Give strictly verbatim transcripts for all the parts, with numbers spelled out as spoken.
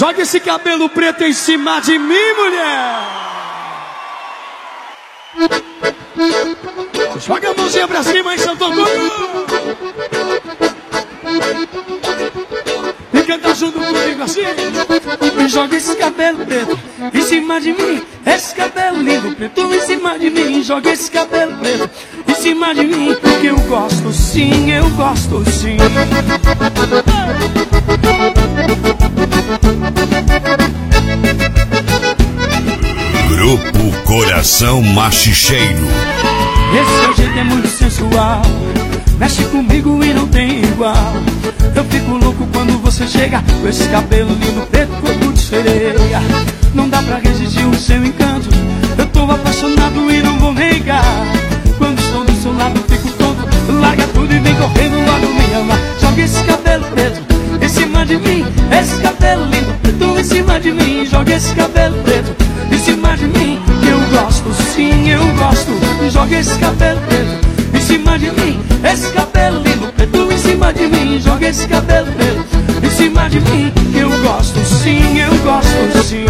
Joga esse cabelo preto em cima de mim, mulher. Joga a mãozinha pra cima em Santo Antônio. E canta junto comigo assim. Joga esse cabelo preto em cima de mim. Esse cabelo lindo preto em cima de mim. Joga esse cabelo preto em cima de mim. Que eu gosto sim, eu gosto sim. Grupo Coração Machicheiro. Esse seu jeito é muito sensual. Mexe comigo e não tem igual. Eu fico louco quando você chega com esse cabelo lindo preto, corpo de sereia. Não dá pra resistir o seu encanto. Eu tô apaixonado e não vou negar. Quando estou do seu lado fico tonto. Larga tudo e vem correndo logo me amar. Joga esse cabelo preto em cima de mim. Esse cabelo lindo preto em cima de mim. Joga esse cabelo preto em cima de mim. Que eu gosto sim, eu gosto. Joga esse cabelo preto em cima de mim. Esse cabelo lindo preto em cima de mim. Joga esse cabelo preto em cima de mim. Que eu gosto sim, eu gosto sim.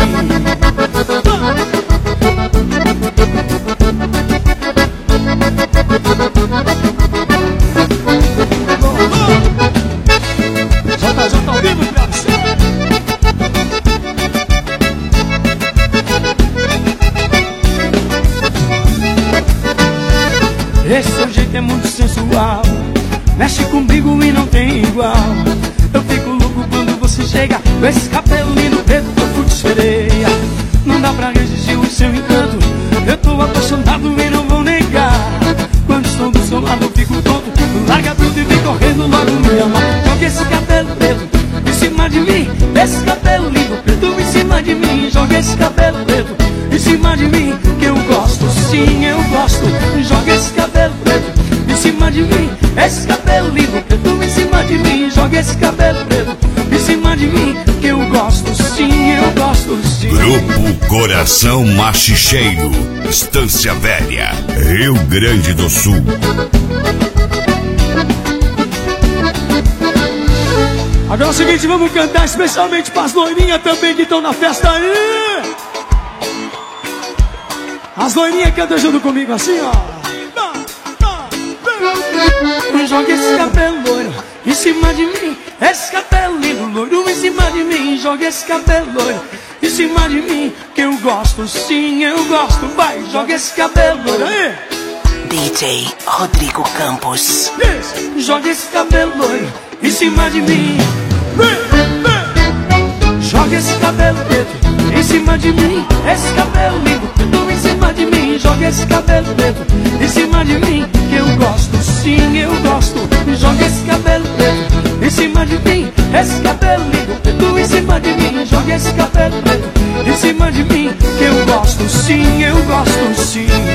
Jota, Jota ao vivo pra você. Esse seu jeito é muito sensual. Mexe comigo e não tem igual. Eu fico louco quando você chega com esse cabelo lindo preto, corpo de sereia. Não dá pra resistir o seu encanto. Eu tô apaixonado e não vou negar. Quando estou do seu lado eu fico tonto. Larga tudo e vem correndo logo me amar. Joga esse cabelo preto em cima de mim. Esse cabelo lindo preto em cima de mim. Joga esse cabelo preto em cima de mim. Que eu gosto sim, eu gosto. Joga esse cabelo preto em cima de mim. Esse cabelo lindo preto em cima de mim. Joga esse cabelo preto em cima de mim. Que eu gosto sim, eu gosto sim. Grupo Coração Machicheiro, Estância Velha, Rio Grande do Sul. Agora é o seguinte, vamos cantar especialmente para as loirinhas também que estão na festa aí. As loirinhas cantam junto comigo assim, ó. Joga esse cabelo loiro em cima de mim. Esse cabelo lindo loiro em cima de mim. Joga esse cabelo loiro em cima de mim. Que eu gosto sim, eu gosto. Vai, joga esse cabelo loiro aí. D J Rodrigo Campos. Joga esse cabelo loiro em cima de mim. Joga esse cabelo preto em cima de mim. Esse cabelo lindo preto em cima de mim. Joga esse cabelo preto em cima de mim. Que eu gosto sim, eu gosto. Joga esse cabelo preto em cima de mim. Esse cabelo lindo preto em cima de mim. Joga esse cabelo preto em cima de mim. Que eu gosto sim, eu gosto sim.